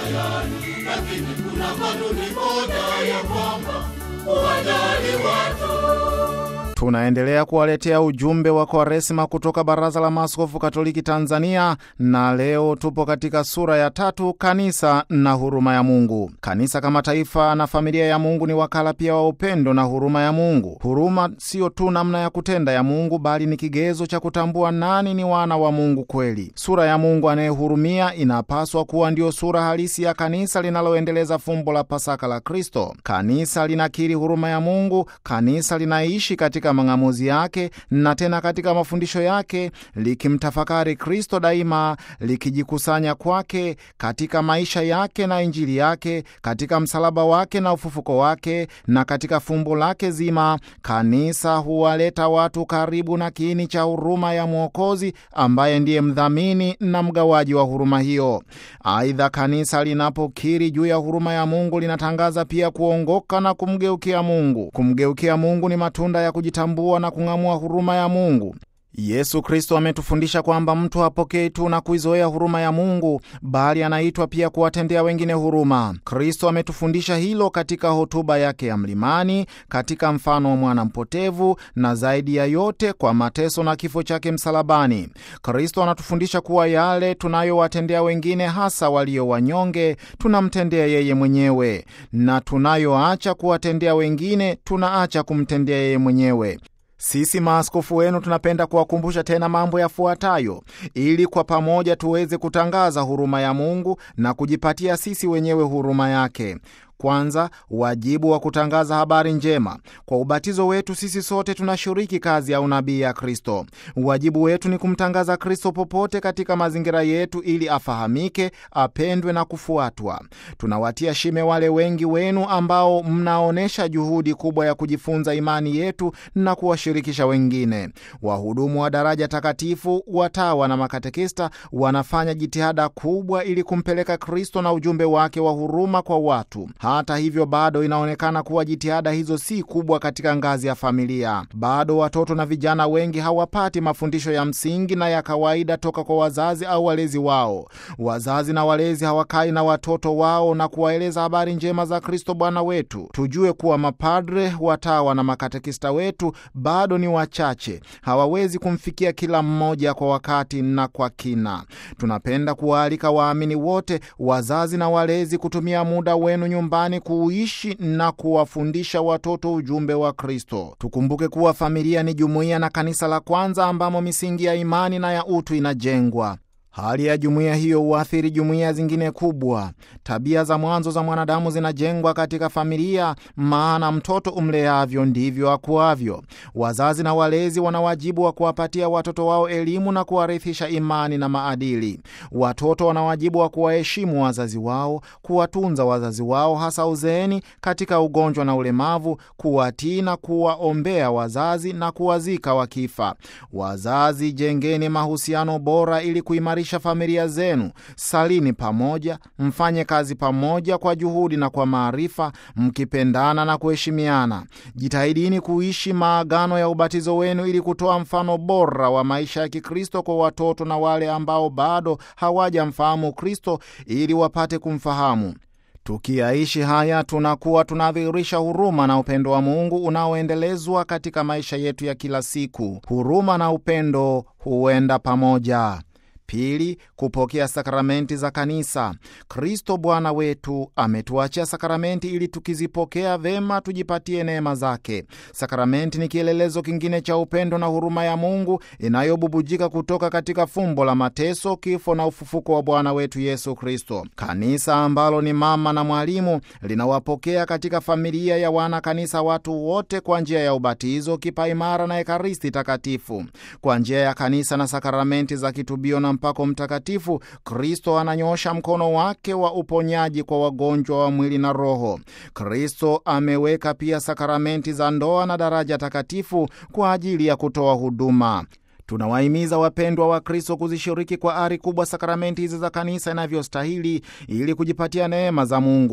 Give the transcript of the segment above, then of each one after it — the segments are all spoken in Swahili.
tayari, lakini kuna kanuni moja ya kwamba uwajali watu. Tunaendelea kuwaletea ujumbe wa Kwaresima kutoka Baraza la Maaskofu Katoliki Tanzania, na leo tupo katika sura ya 3, kanisa na huruma ya Mungu. Kanisa kama taifa na familia ya Mungu ni wakala pia wa upendo na huruma ya Mungu. Huruma sio tu namna ya kutenda ya Mungu, bali ni kigezo cha kutambua nani ni wana wa Mungu kweli. Sura ya Mungu anayehurumia inapaswa kuwa ndio sura halisi ya kanisa linaloendeleza fumbo la Pasaka la Kristo. Kanisa linakiri huruma ya Mungu, kanisa linaishi katika mang'amuzi yake na tena katika mafundisho yake, likimtafakari Kristo daima, likijikusanya kwake katika maisha yake na Injili yake, katika msalaba wake na ufufuko wake, na katika fumbo lake zima. Kanisa huwaleta watu karibu na kiini cha huruma ya Mwokozi, ambaye ndiye mdhamini na mgawaji wa huruma hiyo. Aidha, kanisa linapokiri juu ya huruma ya Mungu linatangaza pia kuongoka na kumgeukia Mungu. Kumgeukia Mungu ni matunda ya kujitambua na kung'amua huruma ya Mungu. Yesu Kristo ametufundisha kwamba mtu hapokei tu na kuizoea huruma ya Mungu, bali anaitwa pia kuwatendea wengine huruma. Kristo ametufundisha hilo katika hotuba yake ya mlimani, katika mfano wa mwana mpotevu, na zaidi ya yote kwa mateso na kifo chake msalabani. Kristo anatufundisha kuwa yale tunayowatendea wengine, hasa walio wanyonge, tunamtendea yeye mwenyewe, na tunayoacha kuwatendea wengine, tunaacha kumtendea yeye mwenyewe. Sisi maaskofu wenu tunapenda kuwakumbusha tena mambo yafuatayo, ili kwa pamoja tuweze kutangaza huruma ya Mungu na kujipatia sisi wenyewe huruma yake. Kwanza, wajibu wa kutangaza habari njema. Kwa ubatizo wetu sisi sote tunashiriki kazi ya unabii ya Kristo. Wajibu wetu ni kumtangaza Kristo popote katika mazingira yetu, ili afahamike, apendwe na kufuatwa. Tunawatia shime wale wengi wenu ambao mnaonesha juhudi kubwa ya kujifunza imani yetu na kuwashirikisha wengine. Wahudumu wa daraja takatifu, watawa na makatekista wanafanya jitihada kubwa ili kumpeleka Kristo na ujumbe wake wa huruma kwa watu. Hata hivyo, bado inaonekana kuwa jitihada hizo si kubwa katika ngazi ya familia. Bado watoto na vijana wengi hawapati mafundisho ya msingi na ya kawaida toka kwa wazazi au walezi wao. Wazazi na walezi hawakai na watoto wao na kuwaeleza habari njema za Kristo Bwana wetu. Tujue kuwa mapadre, watawa na makatekista wetu bado ni wachache. Hawawezi kumfikia kila mmoja kwa wakati na kwa kina. Tunapenda kuwaalika waamini wote, wazazi na walezi, kutumia muda wenu nyumbani kuishi na kuwafundisha watoto ujumbe wa Kristo. Tukumbuke kuwa familia ni jumuiya na kanisa la kwanza ambamo misingi ya imani na ya utu inajengwa. Hali ya jumuiya hiyo huathiri jumuiya zingine kubwa. Tabia za mwanzo za mwanadamu zinajengwa katika familia, maana mtoto umleavyo ndivyo akuavyo. Wazazi na walezi wana wajibu wa kuwapatia watoto wao elimu na kuwarithisha imani na maadili. Watoto wana wajibu wa kuwaheshimu wazazi wao, kuwatunza wazazi wao hasa uzeeni, katika ugonjwa na ulemavu, kuwatii na kuwaombea wazazi na kuwazika wakifa. Wazazi, jengeni mahusiano bora ili kuimarisha familia zenu. Salini pamoja, mfanye kazi pamoja kwa juhudi na kwa maarifa, mkipendana na kuheshimiana. Jitahidini kuishi maagano ya ubatizo wenu ili kutoa mfano bora wa maisha ya Kikristo kwa watoto na wale ambao bado hawajamfahamu Kristo, ili wapate kumfahamu. Tukiyaishi haya, tunakuwa tunadhihirisha huruma na upendo wa Mungu unaoendelezwa katika maisha yetu ya kila siku. Huruma na upendo huenda pamoja. Pili, kupokea sakramenti za kanisa. Kristo Bwana wetu ametuachia sakramenti ili tukizipokea vema tujipatie neema zake. Sakramenti ni kielelezo kingine cha upendo na huruma ya Mungu inayobubujika kutoka katika fumbo la mateso, kifo na ufufuko wa Bwana wetu Yesu Kristo. Kanisa ambalo ni mama na mwalimu linawapokea katika familia ya wana kanisa watu wote kwa njia ya ubatizo, kipaimara na ekaristi takatifu. Kwa njia ya kanisa na sakramenti za kitubio na mpako mtakatifu, Kristo ananyosha mkono wake wa uponyaji kwa wagonjwa wa mwili na roho. Kristo ameweka pia sakramenti za ndoa na daraja takatifu kwa ajili ya kutoa huduma. Tunawahimiza wapendwa wa Kristo kuzishiriki kwa ari kubwa sakramenti hizi za kanisa inavyostahili, ili kujipatia neema za Mungu.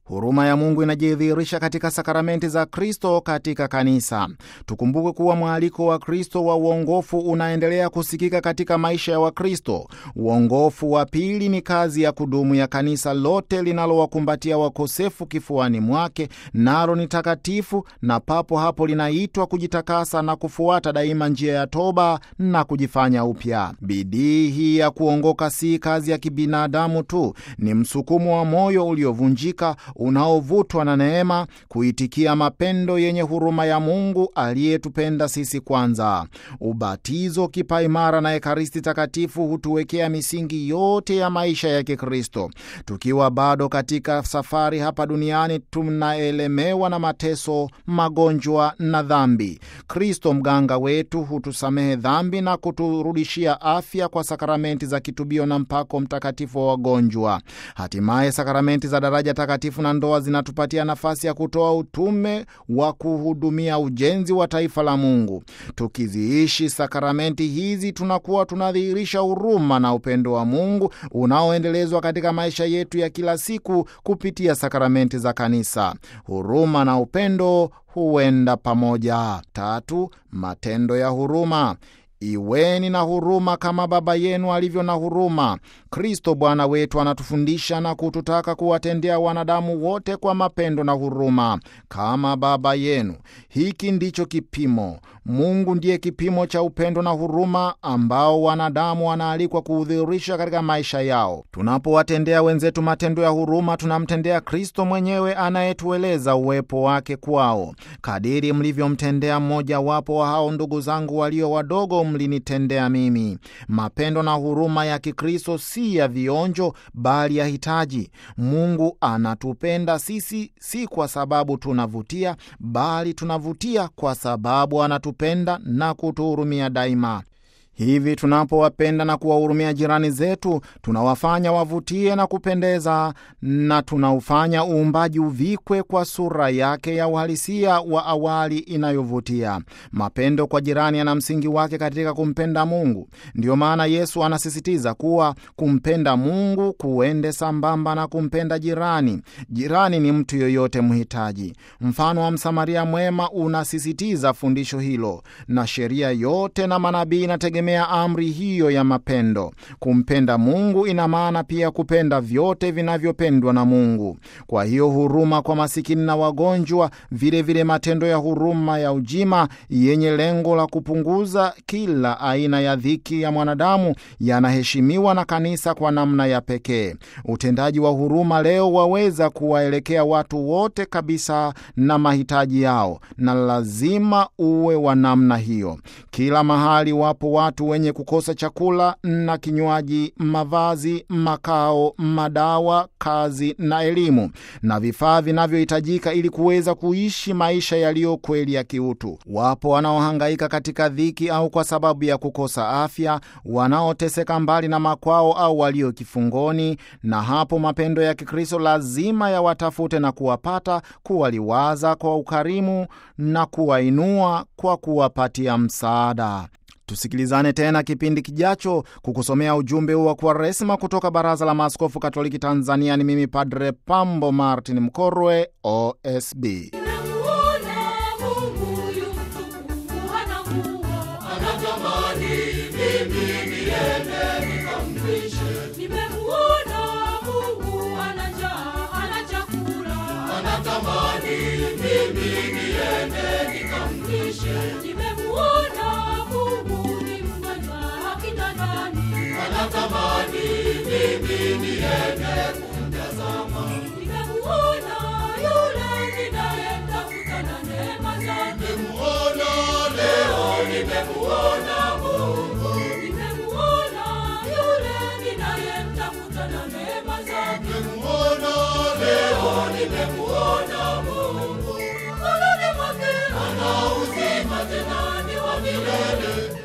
Huruma ya Mungu inajidhihirisha katika sakramenti za Kristo katika kanisa. Tukumbuke kuwa mwaliko wa Kristo wa uongofu unaendelea kusikika katika maisha ya Wakristo. Uongofu wa pili ni kazi ya kudumu ya kanisa lote linalowakumbatia wakosefu kifuani mwake, nalo ni takatifu, na papo hapo linaitwa kujitakasa na kufuata daima njia ya toba na kujifanya upya. Bidii hii ya kuongoka si kazi ya kibinadamu tu, ni msukumo wa moyo uliovunjika unaovutwa na neema kuitikia mapendo yenye huruma ya Mungu aliyetupenda sisi kwanza. Ubatizo, kipaimara na Ekaristi Takatifu hutuwekea misingi yote ya maisha ya Kikristo. Tukiwa bado katika safari hapa duniani, tunaelemewa na mateso, magonjwa na dhambi. Kristo mganga wetu hutusamehe dhambi na kuturudishia afya kwa sakramenti za kitubio na mpako mtakatifu wa wagonjwa. Hatimaye sakramenti za daraja takatifu na ndoa zinatupatia nafasi ya kutoa utume wa kuhudumia ujenzi wa taifa la Mungu. Tukiziishi sakramenti hizi, tunakuwa tunadhihirisha huruma na upendo wa Mungu unaoendelezwa katika maisha yetu ya kila siku kupitia sakramenti za kanisa. Huruma na upendo huenda pamoja. 3. Matendo ya huruma. Iweni na huruma kama Baba yenu alivyo na huruma. Kristo Bwana wetu anatufundisha na kututaka kuwatendea wanadamu wote kwa mapendo na huruma kama Baba yenu. Hiki ndicho kipimo. Mungu ndiye kipimo cha upendo na huruma ambao wanadamu wanaalikwa kuudhihirisha katika maisha yao. Tunapowatendea wenzetu matendo ya huruma, tunamtendea Kristo mwenyewe anayetueleza uwepo wake kwao. Kadiri mlivyomtendea mmoja wapo wa hao ndugu zangu walio wadogo, mlinitendea mimi. Mapendo na huruma ya Kikristo si ya vionjo, bali ya hitaji. Mungu anatupenda sisi si kwa sababu tunavutia, bali tunavutia kwa sababu anatupenda na kutuhurumia daima. Hivi tunapowapenda na kuwahurumia jirani zetu, tunawafanya wavutie na kupendeza, na tunaufanya uumbaji uvikwe kwa sura yake ya uhalisia wa awali inayovutia. Mapendo kwa jirani yana msingi wake katika kumpenda Mungu. Ndiyo maana Yesu anasisitiza kuwa kumpenda Mungu kuende sambamba na kumpenda jirani. Jirani ni mtu yoyote mhitaji. Mfano wa Msamaria mwema unasisitiza fundisho hilo, na sheria yote na manabii inategemea amri hiyo ya mapendo. Kumpenda Mungu ina maana pia kupenda vyote vinavyopendwa na Mungu. Kwa hiyo huruma kwa masikini na wagonjwa, vile matendo ya huruma ya ujima yenye lengo la kupunguza kila aina ya dhiki ya mwanadamu yanaheshimiwa na kanisa kwa namna ya pekee. Utendaji wa huruma leo waweza kuwaelekea watu wote kabisa na mahitaji yao, na lazima uwe wa namna hiyo. Kila mahali wapo watu wenye kukosa chakula na kinywaji, mavazi, makao, madawa, kazi na elimu, na vifaa vinavyohitajika ili kuweza kuishi maisha yaliyo kweli ya kiutu. Wapo wanaohangaika katika dhiki au kwa sababu ya kukosa afya, wanaoteseka mbali na makwao au walio kifungoni, na hapo mapendo ya Kikristo lazima yawatafute na kuwapata, kuwaliwaza kwa ukarimu na kuwainua kwa kuwapatia msaada. Tusikilizane tena kipindi kijacho kukusomea ujumbe wa Kwaresma kutoka Baraza la Maaskofu Katoliki Tanzania. Ni mimi Padre Pambo Martin Mkorwe, OSB.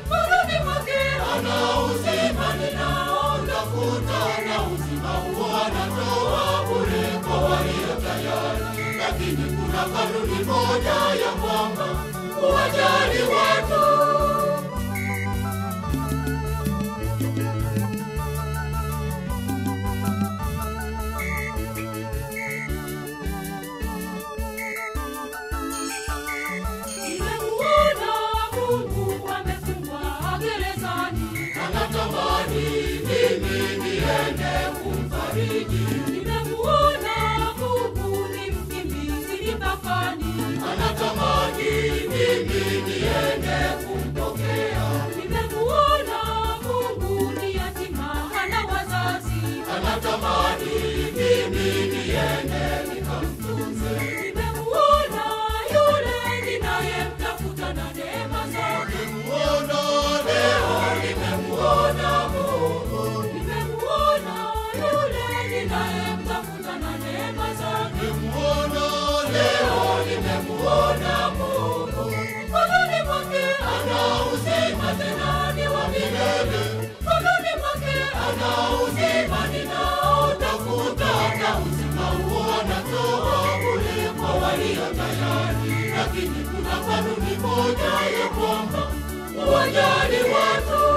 Ana uzima ninaotafuta, na uzima huo kumfariji. Nimemuona Mungu ni mkimbizi mipakani. Anatamani mimi niende kumpokea. Nimemuona Mungu ni yatima hana wazazi. Anatamani mimi niende nikamtunze. Nimemuona yule ninayemtafuta na neema zake. Nimemuona leo, nimemuona Mungu. Nimemuona yule ninayemtafuta na neema zake. Nimemuona leo, nimemuona Mungu. Mkononi mwake Ana uzima tena ni wa milele. mkononi mwake Ana uzima ninaotafuta, na uzima huo anatoa bure kwa walio tayari. Lakini kuna kanuni moja ya kwamba uwajali watu.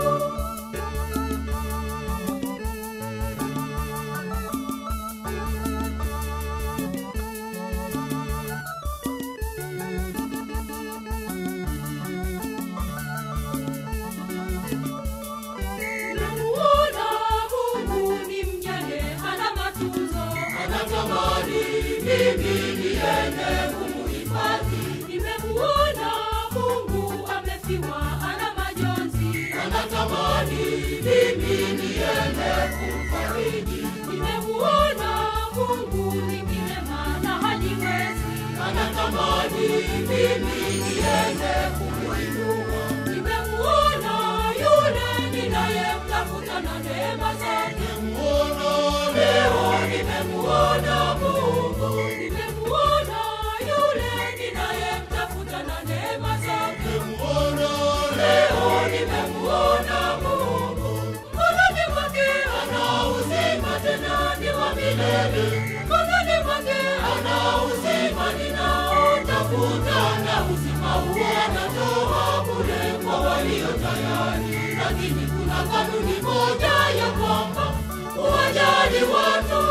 Nimemuona Mungu ni mjane hana matunzo. Anatamani mimi niende kumuhifadhi. Nimemuona Mungu amefiwa hana majonzi. Anatamani mimi niende kumfariji. Nimemuona Mungu ni kilema na hajiwezi. Anatamani mimi niende kumuinua. Nimemuona yule ninayemtafuta na neema zake. Nimemuona leo, nimemuona Mungu. Nimemuona yule ninayemtafuta na neema zake. Nimemuona leo, nimemuona Mungu. Mkononi mwake Ana uzima tena ni wa milele. mkononi mwake Ana uzima ninaotafuta, na uzima huo anatoa bure kwa walio tayari. Lakini kuna kanuni moja ya kwamba uwajali watu.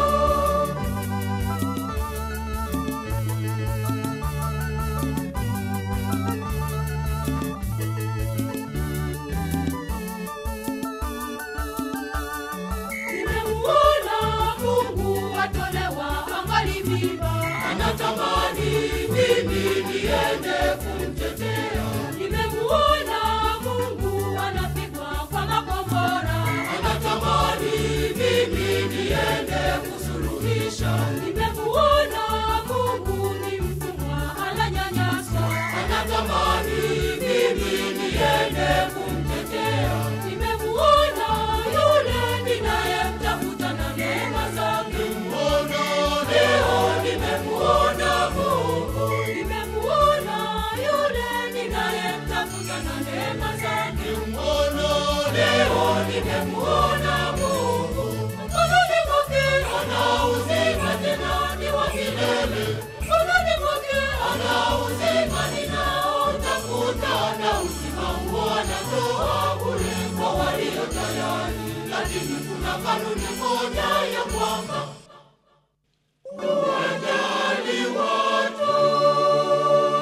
Nimemuona Mungu atolewa angali mimba. Anatamani mimi niende kumtetea. Nimemuona Mungu anapigwa kwa makombora. Anatamani mimi niende kusuluhisha.